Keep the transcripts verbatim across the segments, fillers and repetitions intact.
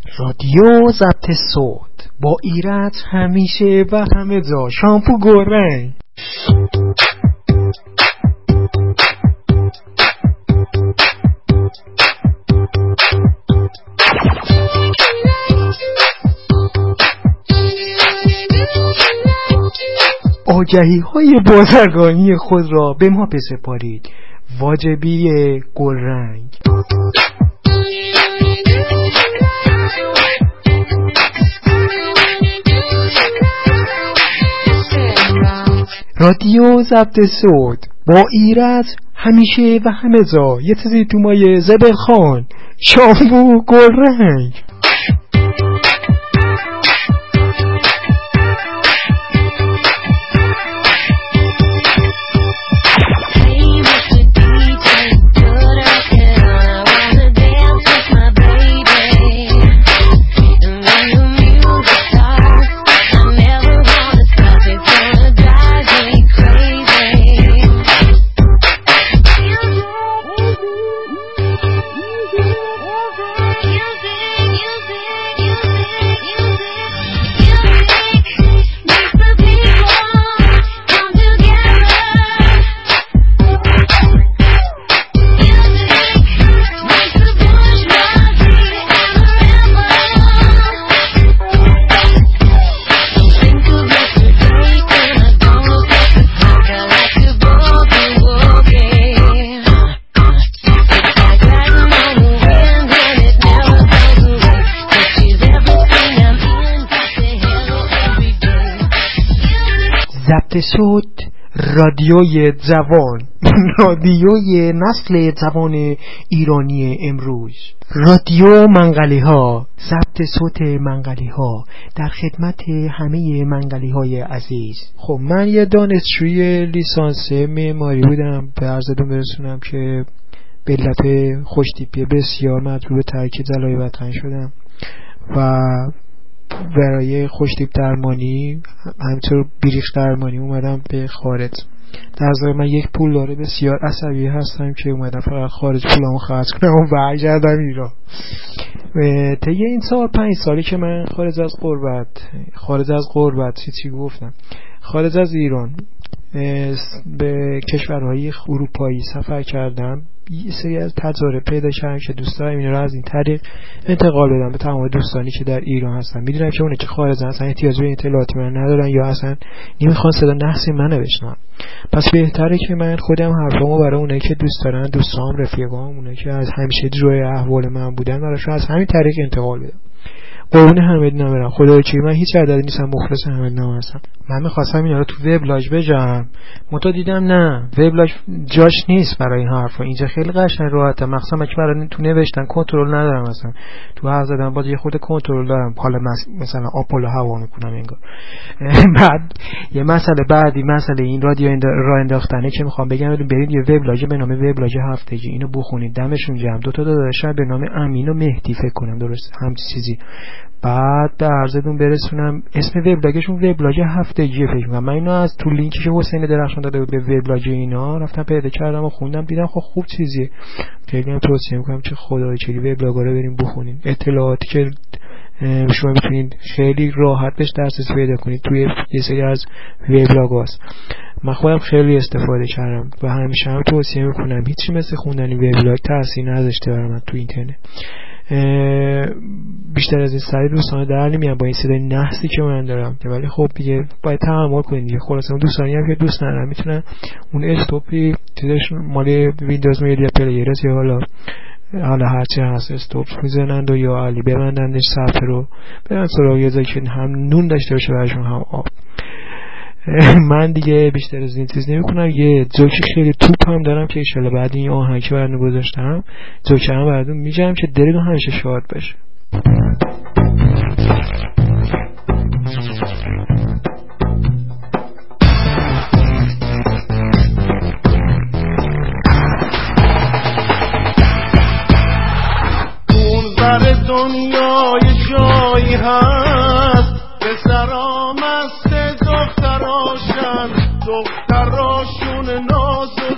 رادیو ضبط صوت با ایرج همیشه و همه جا. شامپو گلرنگ. آگهی های بازرگانی خود را به ما بسپارید. واجبی گلرنگ. رادیو ضبط صوت با ایرج همیشه و همه جا. یه چیزی تو مایه زبل خان. شامپو گلرنگ. ضبط صوت رادیوی جوان. رادیوی نسل جوان ایرانی امروز. رادیو منقلی ها. ضبط صوت منقلی ها در خدمت همه منقلی های عزیز. خب من یه دانشجوی لیسانس معماری بودم. به عرضتون برسونم که به علت خوشتیپی بسیار مطلوب ترک جلای وطن شدم و برای خوشتیپ درمانی همینطور بیریخ درمانی اومدم به خارج. در ضمن من یک پولدار بسیار عصبی هستم که اومدم فقط خارج پولامو خرج کنم و برگردم ایران. طی این چهار پنج سالی که من خارج از غربت خارج از غربت چی چی گفتم خارج از ایران به کشورهای اروپایی سفر کردم، یه سری از تجارب پیدا کردم که دوست دارم این رو از این طریق انتقال بدم به تمام دوستانی که در ایران هستن. میدونم که اون که خارج اصلا احتیاج به اطلاعاتی من ندارن یا اصلا نمیخوان صدا نحس منو بشنون. پس بهتره که من خودم حرفامو برای اونایی که دوست دارن، دوستام، رفیقام، اونایی که از همیشه جوی احوال من بودن، براشون از همین طریق انتقال بدم. قربون حمید نمیرم. خدای چی من هیچ عددی نیستم، مخلص حمید نام هستم. من می‌خواستم اینا رو تو وبلاگ بجام، متو دیدم نه، وبلاگ جاش نیست برای این حرفا. اینجا خیلی قشنگ راحته، مخصوصا که برای تو نوشتن کنترل ندارم اصلا. تو حرف زدن باز یه خود کنترل دارم. حالا مثلا آپولو هوا میکنم انگار. بعد یه مسئله بعدی مسئله این رادیو راه انداختنه که میخوام بگم برید یه وبلاگ به نام وبلاگ هفتگی اینو بخونید. دمشون گرم. دو تا داداشم به نام امین و مهدی فکر کنم درست هم چیزی. بعد به عرضتون برسونم اسم وبلاگشون وبلاگ هفتگی فکر کنم. من اینو از تو لینکی که حسین درخشان داده بود به وبلاگ اینا رفتم پیدا کردم و خوندم، دیدم خب خوب چیزیه. خیلی هم توصیه میکنم که خدای چلی وبلاگا رو بریم بخونین. اطلاعاتی که شما میتونید خیلی راحت بهش دسترسی پیدا کنید توی یه سری از وبلاگاست. من خودم خیلی استفاده کردم و همیشه هم توصیه میکنم هیچی مثل خوندن وبلاگ تاثیر نذاشته برای من تو اینترنت. بیشتر از این سری دوستانه در نمیان با این صدای نحسی که من دارم، ولی خب دیگه باید تحمل کنید دیگه. خلاصه اون دوستانی هم که دوست ندارن میتونن اون استوپی چیزش مالی ویندوز میدیا پلیرز یا حالا حالا هرچی هست استوپ میزنند و یا علی ببندندش صفحه رو برن سراغ یه جایی که هم نون داشته باشه براشون هم آب. من دیگه بیشتر از این چیز نمی کنم. یه جوکی خیلی توپ هم دارم که ایشالا بعد این آهنگ که برنو گذاشتم جوکی هم براتون میجم که دلتون همیشه شاد باشه. اون بر دنیای جایی هست پسرا مست دختراشن، دختراشون ناز و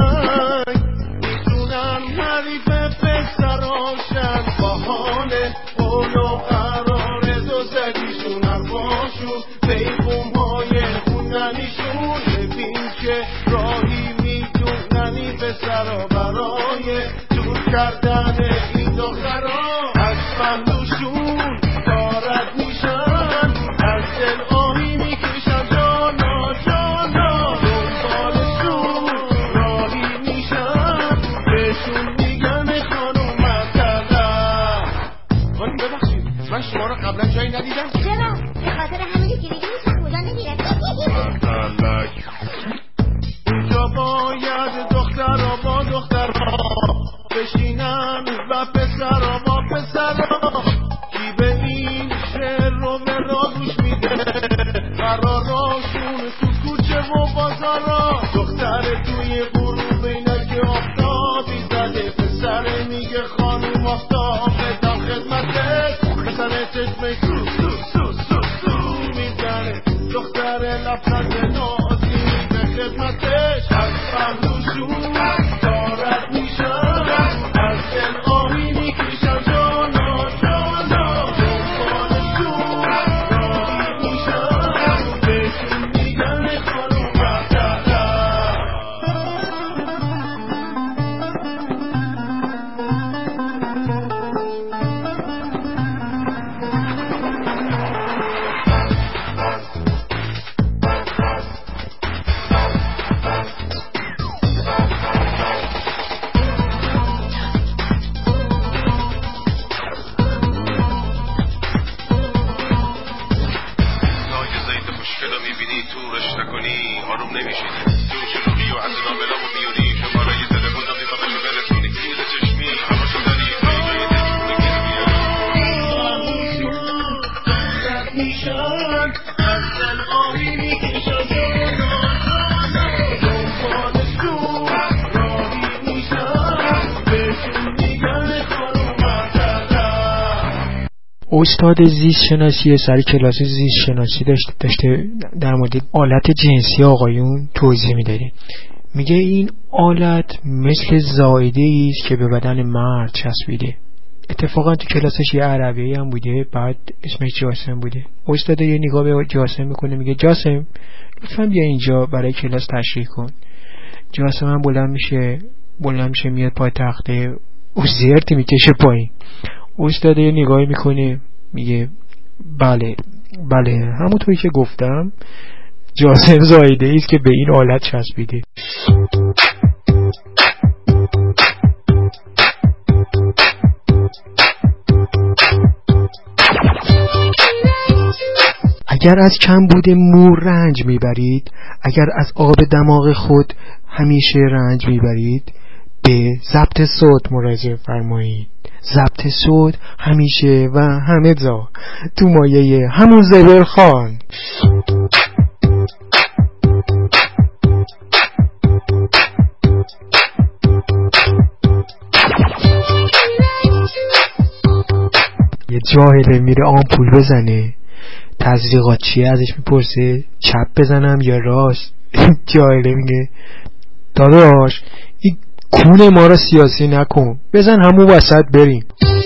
زرنگ میتونن حریف پسراشن، بهانه پلو قرار دو زدیشون حرفاشون پیغم های خوندنیشون ببین که راهی میدوننی پسرا برای دور کردن این دخترا از فهلوشون دارد میشن از دل آهی میکشن جانا جانا دنبالشون راهی میشن بهشون میگن خانوم مطلب. خانم ببخشید من شما رو قبلا جایی ندیدم. چرا؟ به خاطر همونی که میگی نیست خدا نمیره. مطلق اینجا باید دخترها با دخترها بشینن و پسرها با پسرها. کی به این شعر رو به را گوش میده قراراشون تو کوچه و بازارا. دختر توی غروب اینک آفتابی زده پسر میگه خانوم آفتاب بدم خدمتت پسر چشمه سو سو سو سو سو میزنه دختر لبخند نازی به خدمتش از فهلوشون دارد میشن از دل آهی میکشن جانا جانا دنبالشون راهی میشن بهشون میگن خانوم مطلب. استاد زیست شناسی سر کلاس زیست شناسی داشته داشته در مورد آلت جنسی آقایون توضیح میداده. میگه این آلت مثل زائده است که به بدن مرد چسبیده. اتفاقا تو کلاسش یه عربی هم بوده، بعد اسمش جاسم بوده. استاد یه نگاه به جاسم میکنه میگه جاسم لطفا بیا اینجا برای کلاس تشریح کن. جاسم هم بلند میشه بلند میشه میاد پای تخته و زرت میکشه پایین. استاد یه نگاهی میکنه میگه بله بله همونطوری که گفتم جاسم زایده ایست که به این آلت چسبیده. اگر از کمبود مو رنج میبرید، اگر از آب دماغ خود همیشه رنج میبرید، به ضبط صوت مراجعه فرمایید. ضبط صوت همیشه و همه جا تو مایه همون زبر خان. یه جاهله میره آمپول بزنه، تزریقات چیه ازش میپرسه، چپ بزنم یا راست؟ جاهله میگه داداش این کونه ما را سیاسی نکن، بزن همون وسط بریم.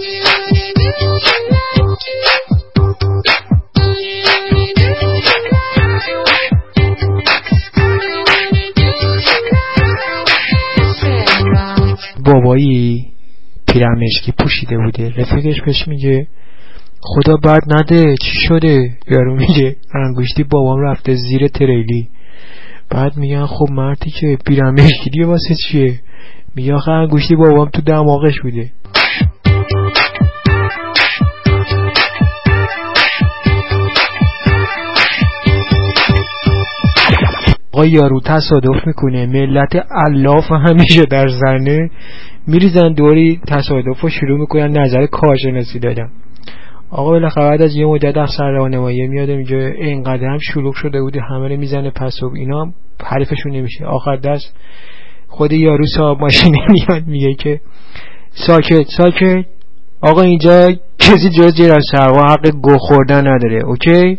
بابایی پیرمشکی پوشیده بوده، رفیقش بهش میگه خدا بد نده چی شده؟ یارو میگه انگشتی بابام رفته زیر تریلی. بعد میگن خب مردی که پیرمشکی واسه چیه؟ میگه آخه انگشتی بابام تو دماغش بوده. آقا یارو تصادف میکنه، ملت الاف همیشه در زنه میریزن دوری تصادف رو شروع میکنن نظر کارشناسی دادن. آقا بالاخره بعد از یه مدت افسر راهنمایی میاد میگه اینقدر هم شلوغ شده بوده همه رو میزنه پس و اینا حریفشون نمیشه. آخر دست خود یارو صاحب ماشین میاد میگه که ساکت ساکت آقا اینجا کسی جز جرا سروا حق گو خوردن نداره، اوکی؟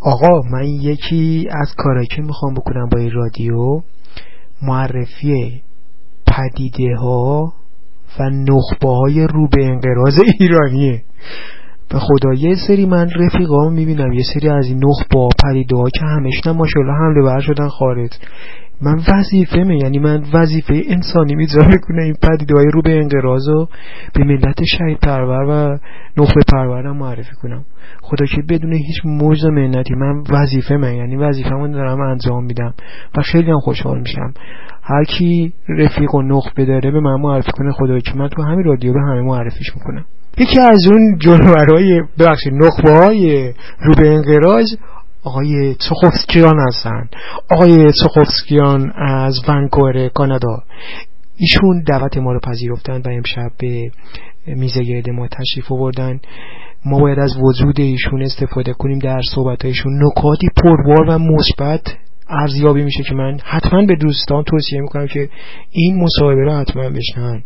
آقا من یکی از کارهایی که میخوام بکنم با این رادیو معرفی پدیده ها و نخبه های رو به انقراض ایرانیه. به خدا یه سری من رفیقام میبینم یه سری از این نخبه پدیده ها که همشون ماشاءالله حمله بر شدن خارج. من وظیفه من یعنی من وظیفه انسانی میذارم میکنه این پدیده های رو به انقراض رو به ملت شهید پرور و نخبه پرورم معرفی کنم. خدا که بدون هیچ موج و منتی من وظیفه من یعنی وظیفه من دارم انجام میدم و خیلی هم خوشحال میشم هر کی رفیق و نخبه داره به من معرفی کنه. خدا که من تو همین رادیو به همه معرفیش میکنم. یکی از اون جلوه‌های بخش نخبه های رو به انقراض آقای چخوفسکیان هستن. آقای چخوفسکیان از ونکوور کانادا. ایشون دعوت ما رو پذیرفتن و امشب به میز گرد ما تشریف آوردن. ما باید از وجود ایشون استفاده کنیم در صحبتایشون. نکاتی پربار و مثبت ارزیابی میشه که من حتما به دوستان توصیه میکنم که این مصاحبه رو حتما بشنون.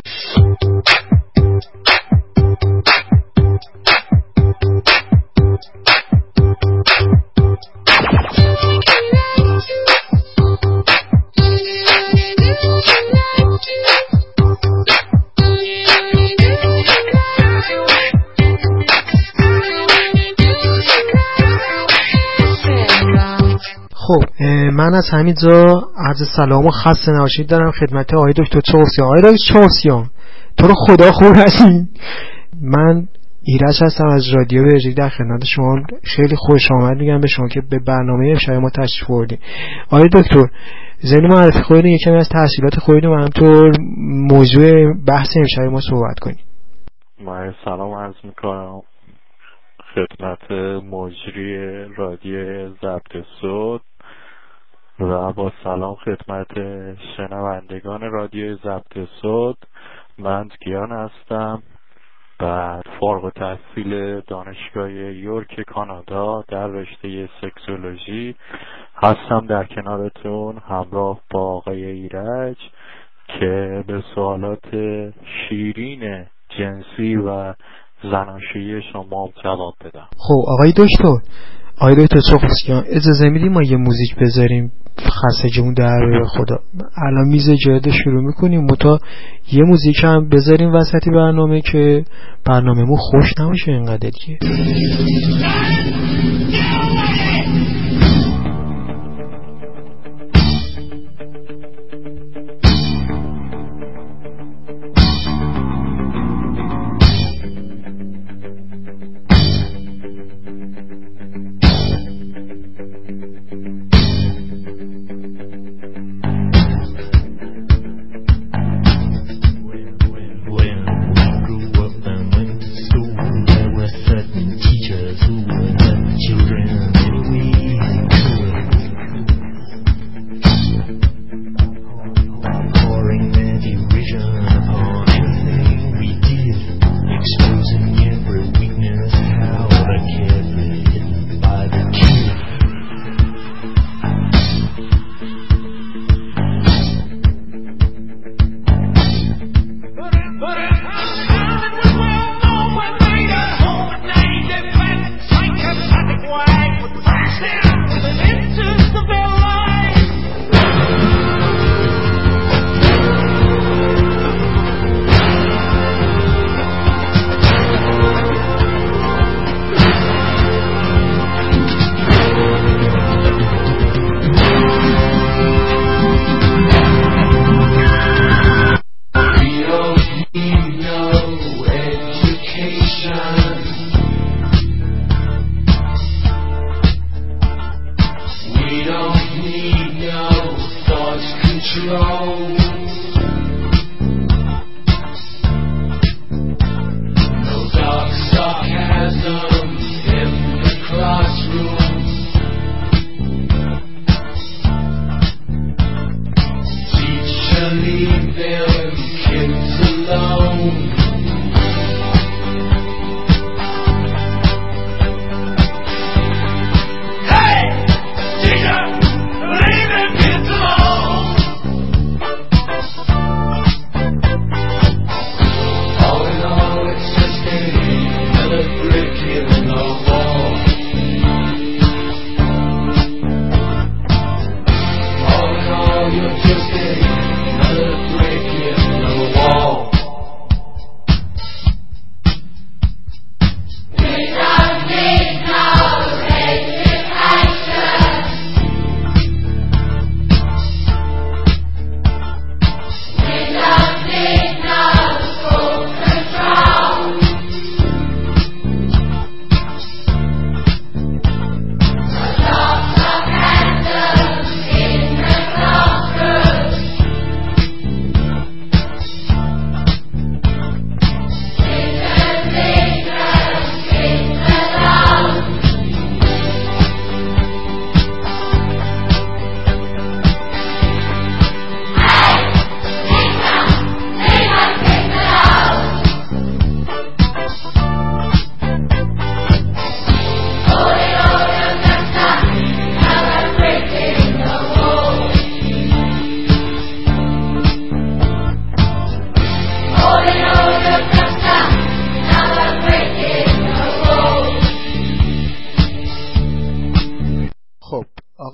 خب من از همینجا عرض سلام و خسته نباشید دارم خدمت آقای دکتر چخوفسکیان. آقای دکتر چخوفسکیان تو رو خدا خوب هستین. من ایرج هستم از رادیو برژیک در خدمت شما. خیلی خوش آمد میگم به شما که به برنامه امشب ما تشریف آوردین. آقای دکتر ضمن معرفی خودتون یکم از تحصیلات خودتون و همینطور موضوع بحث امشب ما صحبت کنید. من سلام عرض میکنم خدمت مجری رادیو ضبط صوت و با سلام خدمت شنوندگان رادیو ضبط صوت. من گیان هستم، بعد فارغ التحصیل دانشگاه یورک کانادا در رشته سکسولوژی هستم در کنارتون همراه با آقای ایرج که به سوالات شیرین جنسی و زناشویی شما جواب بدم. خب آقای دکتر آقای دکتر چخوفسکیان اجازه میدیم ما یه موزیک بذاریم خسته جون در خدا. الان میز جاده شروع میکنیم متا یه موزیک هم بذاریم وسط برنامه که برنامه‌مون خوش نمیشه اینقدر دیگه.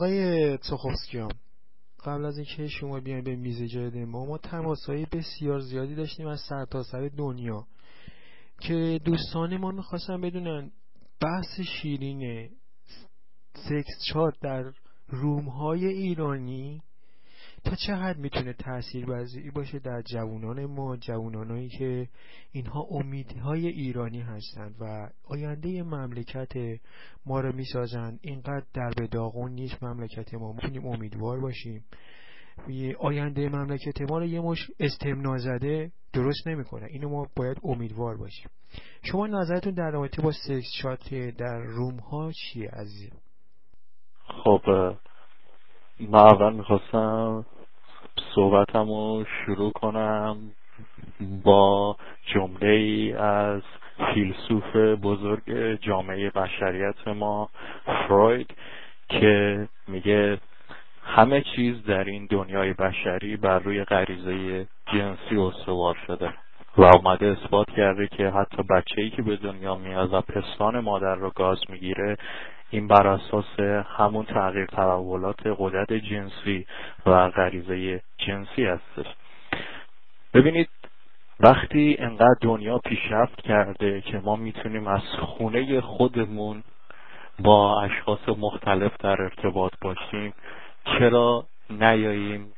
آقای تخوفسکیان، قبل از اینکه شما بیاین به میز جدید ما ما تماس‌های بسیار زیادی داشتیم از سرتاسر دنیا که دوستان ما می‌خواستن بدونن بحث شیرین سکس چات در روم‌های ایرانی تا چه حد میتونه تاثیرگذاری باشه در جوانان ما، جوانانی که اینها امیدهای ایرانی هستند و آینده مملکت ما رو میسازن. اینقدر در به داغون نیست مملکت ما، میتونیم امیدوار باشیم. آینده مملکت ما رو یه مش استمنا زده درست نمیکنه، اینو ما باید امیدوار باشیم. شما نظرتون در رابطه با سکس چات در روم ها چیه عزیزم؟ خب من اول میخواستم صحبتمو شروع کنم با جمله ای از فیلسوف بزرگ جامعه بشریت ما فروید که میگه همه چیز در این دنیای بشری بر روی غریزه جنسی استوار شده و اومده اثبات کرده که حتی بچه‌ای که به دنیا میاد و پستان مادر رو گاز میگیره این بر اساس همون تغییر تحولات غدد جنسی و غریزه جنسی هستش. ببینید وقتی انقدر دنیا پیشرفت کرده که ما میتونیم از خونه خودمون با اشخاص مختلف در ارتباط باشیم، چرا نیاییم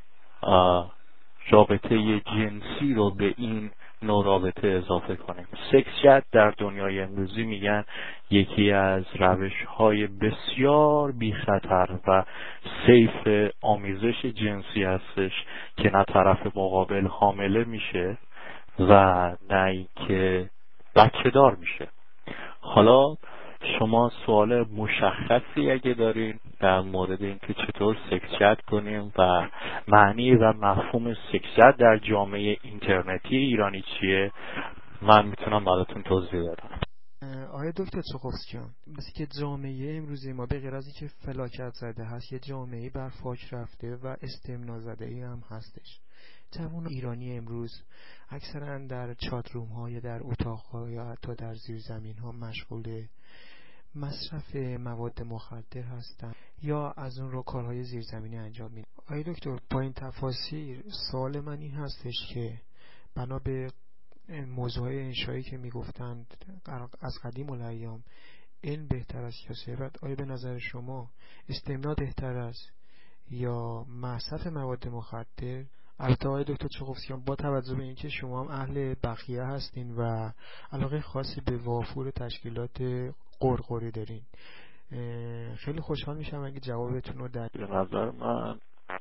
رابطه جنسی رو به این نوع رابطه اضافه کنیم؟ سکس چت در دنیای امروزی میگن یکی از روش‌های بسیار بی خطر و سیف آمیزش جنسی هستش که نه طرف مقابل حامله میشه و نه اینکه بچه دار میشه. حالا شما سوال مشخصی اگه دارین در مورد اینکه چطور سکس چت کنیم و معنی و مفهوم سکس چت در جامعه اینترنتی ایرانی چیه، من میتونم براتون توضیح بدم. آقای دکتر تخوفسکیان، مثل که جامعه امروزی ما به غیر از اینکه فلاکت زده هست یه جامعه بر فاک رفته و استمنا زده ای هم هستش. جوان ایرانی امروز اکثرا در چات روم ها یا در اتاق ها یا حتی در زیر زمین ها مشغول مصرف مواد مخدر هستند یا از اون رو کارهای زیرزمینی انجام میدن. آقای دکتر، با این تفاصیل سوال من این هستش که بنا به موضوعهای انشایی که میگفتند از قدیم الایام علم بهتر است یا ثروت، آیا به نظر شما استمنا بهتر است یا مصرف مواد مخدر؟ البته آقای دکتر تخوفسکیان با توجه به اینکه شما هم اهل بخیه هستین و علاقه خاصی به وافور تشکیلات قرقری دارین، خیلی خوشحال میشم اگه جوابتون رو در به نظر من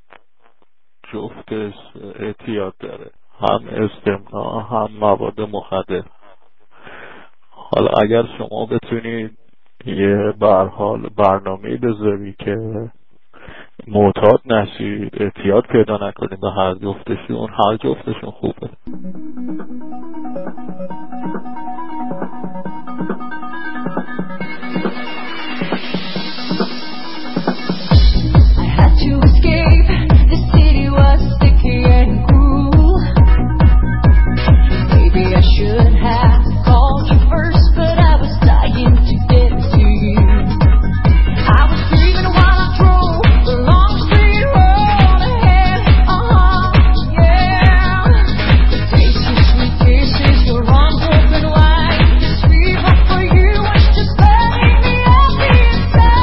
جفتش اعتیاد داره، هم استمنا هم مواد مخدر. حالا اگر شما بتونید یه برحال برنامه‌ای بذاری که معتاد نشید، اعتیاد پیدا نکنید به هر جفتشون، هر جفتشون خوبه. To escape, the city was sticky and cruel. Maybe I should have called you first, but I was dying to get to you. I was screaming while I drove the long straight road ahead. Uh-huh, yeah. The taste of sweet kisses, your arms open wide. The sweet love for you was just burning me up inside.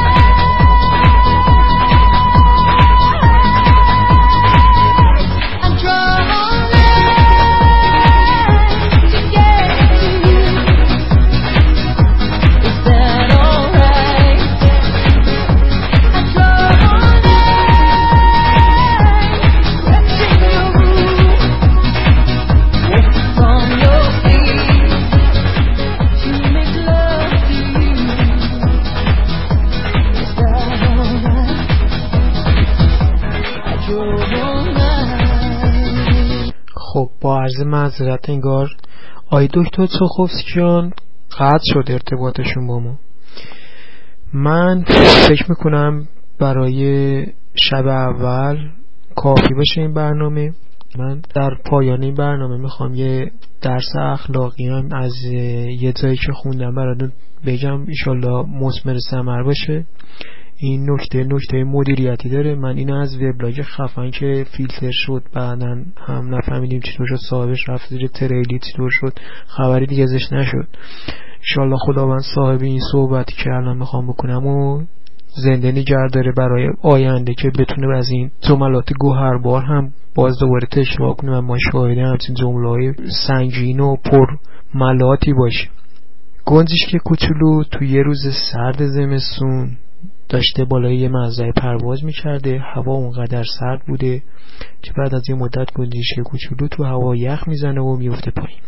خب با عرض معذرت انگار آقای دکتر تخوفسکیان قطع شد ارتباطشون با ما. من فکر میکنم برای شب اول کافی باشه این برنامه. من در پایان این برنامه میخوام یه درس اخلاقی هم از یه جایی که خوندم براتون بگم، ایشالله مثمر ثمر باشه. این نکته نکته مدیریتی داره. من اینو از وبلاگ خفن که فیلتر شد بعداً هم نفهمیدیم چطور شد، صاحبش رفت زیر تریلی چطور شد، خبری دیگه ازش نشد. انشالله خداوند صاحب این صحبتی که الان میخوام بکنم و زنده نگه داره برای آینده که بتونه از این جملات گوهربار هم باز دوباره تکرار کنه و ما شاهد همچین جمله‌های سنگین و پر ملاتی باشه. گنجشک کوچولو توی یه روز سرد زمستون داشته بالای یه مزرعه پرواز میکرده. هوا اونقدر سرد بوده که بعد از یه مدت گنجشک کوچولو تو هوا یخ میزنه و میفته پایین.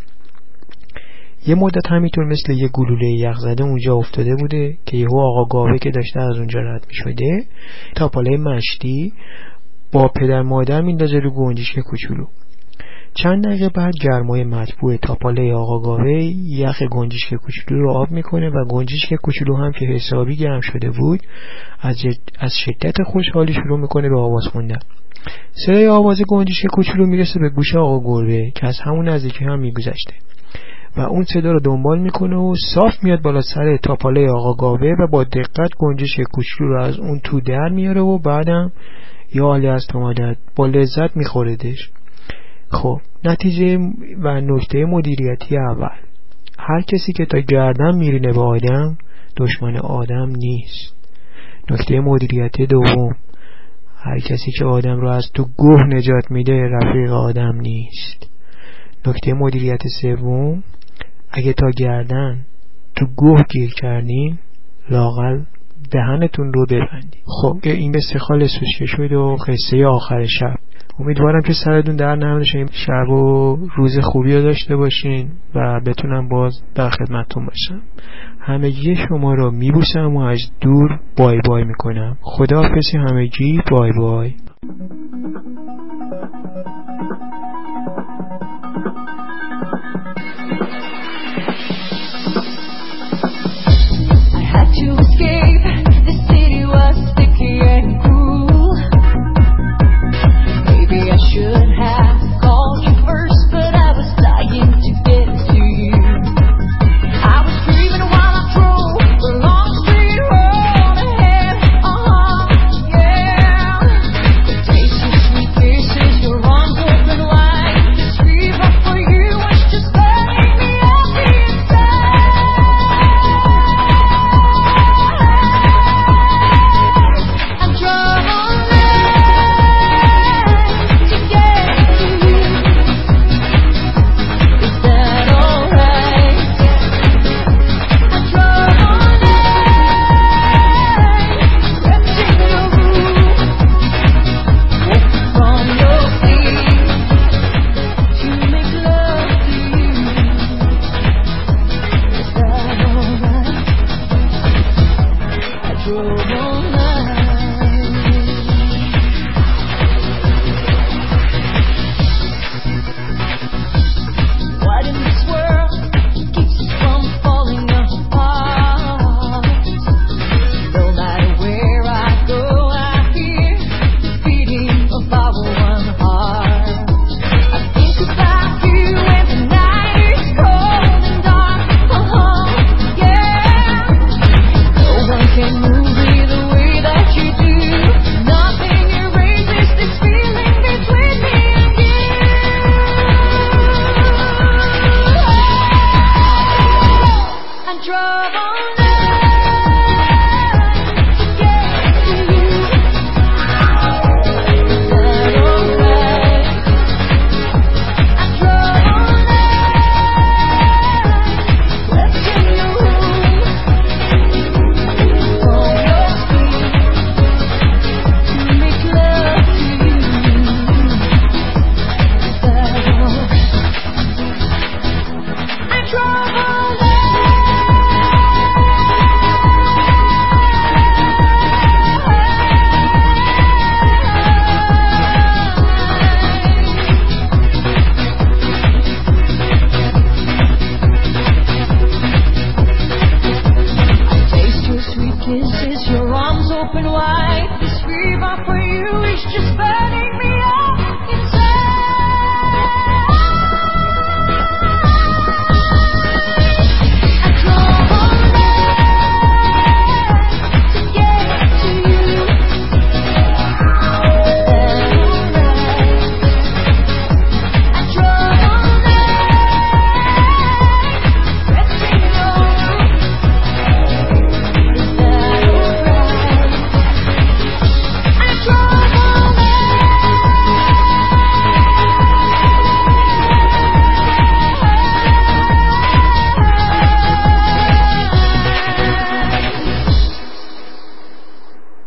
یه مدت همینطور مثل یه گلوله یخ زده اونجا افتاده بوده که یهو آقا گاوه که داشته از اونجا رد میشده تاپاله مشتی با پدر مادر میندازه رو گنجشک کوچولو. چند دقیقه بعد گرمای مطبوع تاپاله آقا گاوه یخ گنجشک کوچولو رو آب میکنه و گنجشک کوچولو هم که حسابی گرم شده بود از از شدت خوشحالی شروع میکنه به آواز خوندن. صدای آواز گنجشک کوچولو میرسه به گوش آقا گربه که از همون نزدیکی هم میگذشته و اون صدا رو دنبال میکنه و صاف میاد بالا سر تاپاله آقا گاوه و با دقت گنجشک کوچولو رو از اون تو در میاره و بعدم یا عالی از تو مادر با لذت میخوردش. خب نتیجه و نکته مدیریتی اول: هر کسی که تا گردن میرینه به آدم دشمن آدم نیست. نکته مدیریتی دوم: هر کسی که آدم رو از تو گوه نجات میده رفیق آدم نیست. نکته مدیریت سوم: اگه تا گردن تو گوه گیر کردین لااقل دهنتون رو ببندید. خب این به استخال سوسکه شد و قصه آخر شب. امیدوارم که سرتون در نمیشه، شب و روز خوبی رو داشته باشین و بتونم باز در خدمتتون باشم. همگی شما رو میبوسم و از دور بای بای میکنم. خداحافظ همگی، بای بای.